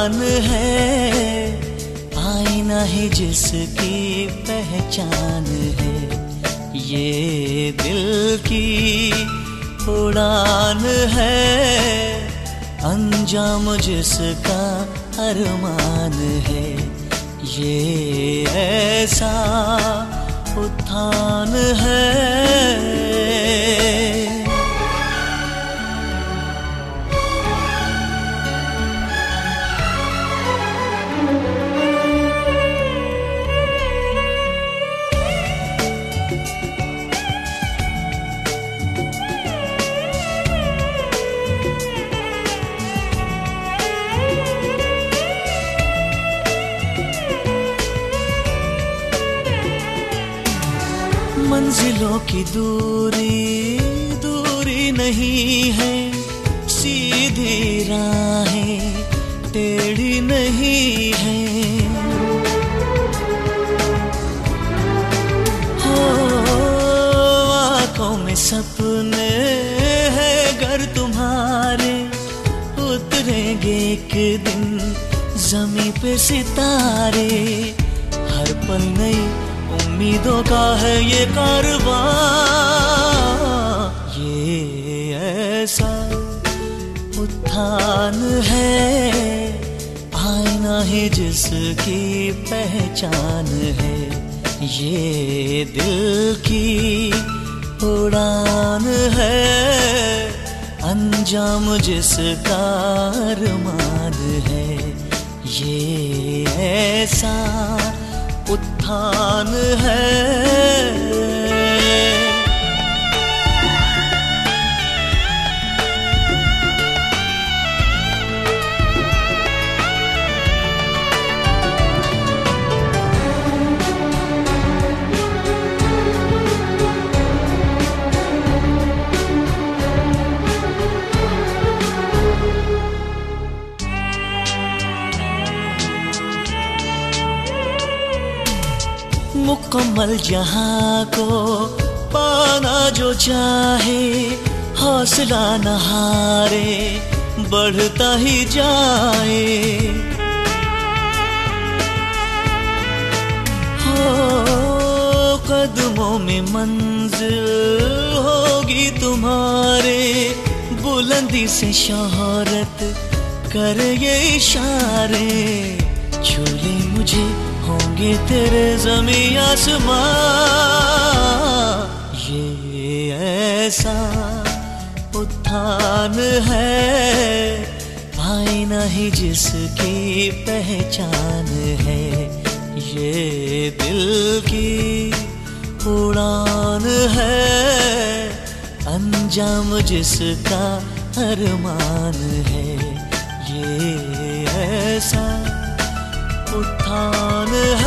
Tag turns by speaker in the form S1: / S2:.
S1: उड़ान है, आईना है जिसकी पहचान है। ये दिल की उड़ान है, अंजाम जिसका अरमान है। ये ऐसा उत्थान है। मंजिलों की दूरी दूरी नहीं है, सीधी राहें टेढ़ी नहीं है। हो आँखों में सपने हैं गर तुम्हारे, उतरेंगे एक दिन ज़मीं पे सितारे। हर पल नई उम्मीदों का है ये कारवां, ये ऐसा उत्थान है, आईना है जिसकी पहचान है। ये दिल की उड़ान है, अंजाम जिसका अरमान है। ये ऐसा उत्थान है। मुकम्मल जहां को पाना जो चाहे, हौसला न हारे बढ़ता ही जाए। हो कदमों में मंजिल होगी तुम्हारे, बुलंदी से शोहरत कर ये इशारे। झूले मुझे होंगे तेरे ज़मीं आसमां, ये ऐसा उत्थान है, आईना ही जिसकी पहचान है। ये दिल की उड़ान है, अंजाम जिसका अरमान है। ये ऐसा उत्थान